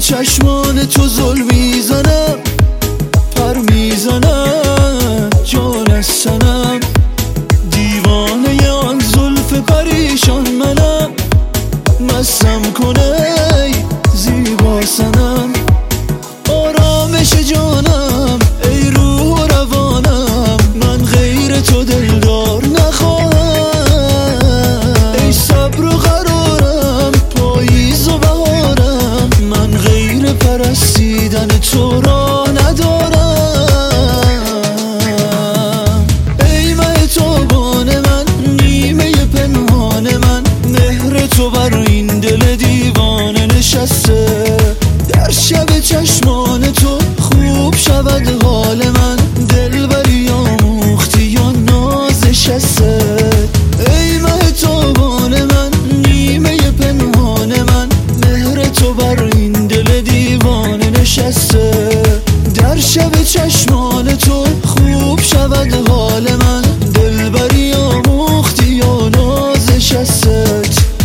چشمان تو زل میزنم، پر میزنم جان از سنم. دیوانه آن زلف پریشان منم، مستم کنه ای زیبا سنم. آرامش جانم ای روح و روانم، من غیر تو دلدار نخواهم. ای صبر و قرارم، پاییز و بهارم، من غیر پرستیدن تو را ندارم. ای مه تابان من، نیمه پنهان من، مهر تو بر این دل دیوانه نشسته. در شب چشمان تو خوب شود حال من، دلبری آموختی یا ناز شسته. ای مه تابان من، نیمه پنهان من، مهر تو بر این دل دیوانه نشسته. در شب چشمان تو خوب شود حال من، دلبری آموختی یا ناز شسته.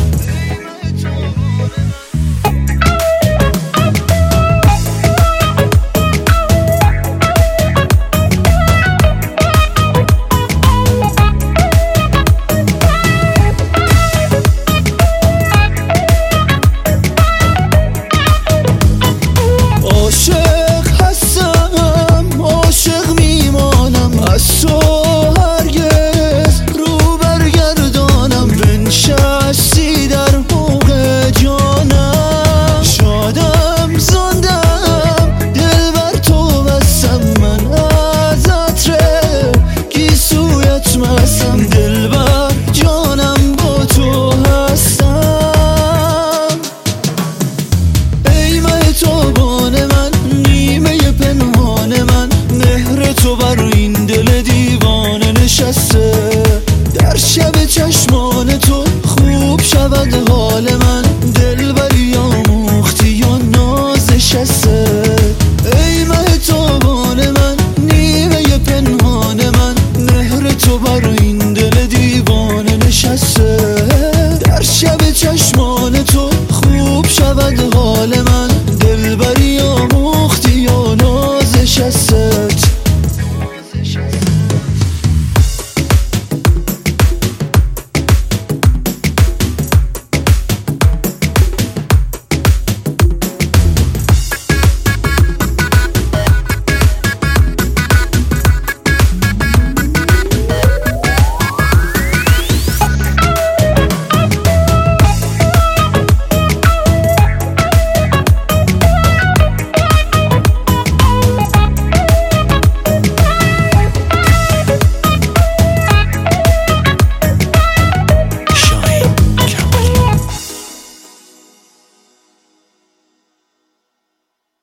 عاشق هستم، عاشق میمانم، از تو هرگز رو برگردانم. بنشستی در حوض جانم، شادم زندم، دل بر تو بستم. من از عطر گیسویت مستم، دل بر جانم با تو هستم. ای مه تابان من، نیمه پنهان من، مهر تو بر این دل دیوانه نشسته. در شب